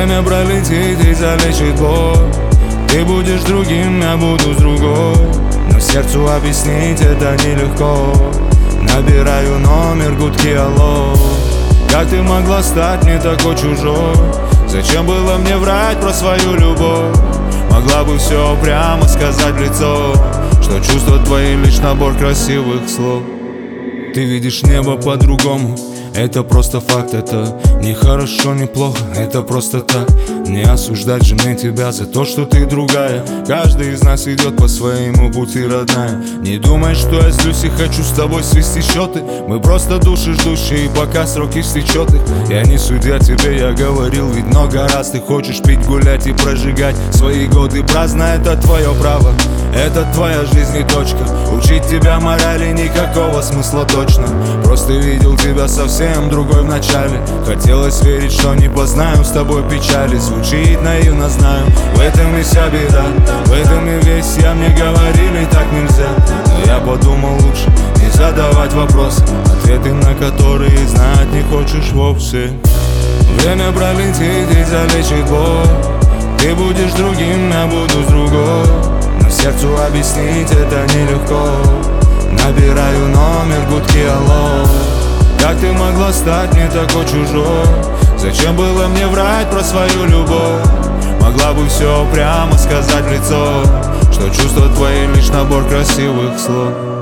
Время пролетит и залечит боль. Ты будешь другим, я буду с другой. Но сердцу объяснить это нелегко. Набираю номер, гудки, алло. Как ты могла стать мне такой чужой? Зачем было мне врать про свою любовь? Могла бы все прямо сказать в лицо, что чувства твои лишь набор красивых слов. Ты видишь небо по-другому, это просто факт. Это не хорошо, не плохо, это просто так. Не осуждать же мне тебя за то, что ты другая. Каждый из нас идет по своему пути, родная. Не думай, что я злюсь и хочу с тобой свести счеты. Мы просто души ждущие, пока срок истечет их. Я не судья тебе, я говорил ведь много раз. Ты хочешь пить, гулять и прожигать свои годы праздно. Это твое право, это твоя жизнь и точка. Учить тебя морали никакого смысла точно. Просто видел тебя совсем другой в начале. Хотелось верить, что не познаю с тобой печали. Звучит наивно, знаю, в этом и вся беда. В этом и весь я, мне говорили, так нельзя. Но я подумал, лучше не задавать вопросы, ответы на которые знать не хочешь вовсе. Время пролетит и залечит боль. Ты будешь другим, я буду с другой. Но сердцу объяснить это нелегко. Набираю номер, гудки, алло. Как ты могла стать мне такой чужой? Зачем было мне врать про свою любовь? Могла бы все прямо сказать в лицо, что чувства твои лишь набор красивых слов.